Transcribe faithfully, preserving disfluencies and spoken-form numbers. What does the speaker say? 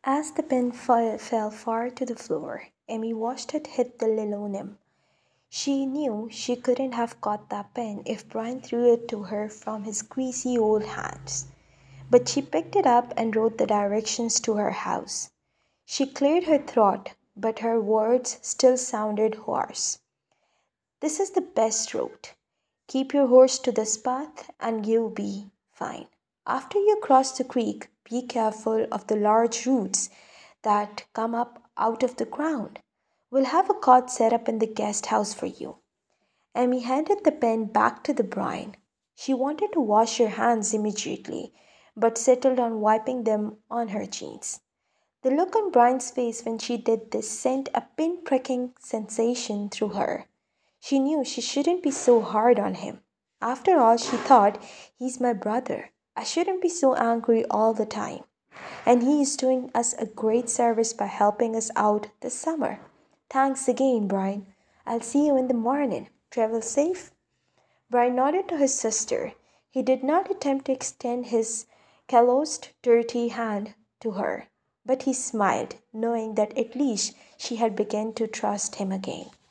As the pen fell, fell far to the floor, Emmy watched it hit the linoleum. She knew she couldn't have caught that pen if Brian threw it to her from his greasy old hands. But she picked it up and wrote the directions to her house. She cleared her throat, but her words still sounded hoarse. This is the best route. Keep your horse to this path and you'll be fine. After you cross the creek, be careful of the large roots that come up out of the ground. We'll have a cot set up in the guest house for you. Amy handed the pen back to the bride. She wanted to wash her hands immediately, but settled on wiping them on her jeans. The look on Brian's face when she did this sent a pin pricking sensation through her. She knew she shouldn't be so hard on him. After all, she thought, he's my brother. I shouldn't be so angry all the time. And he is doing us a great service by helping us out this summer. Thanks again, Brian. I'll see you in the morning. Travel safe? Brian nodded to his sister. He did not attempt to extend his calloused, dirty hand to her, but he smiled, knowing that at least she had begun to trust him again.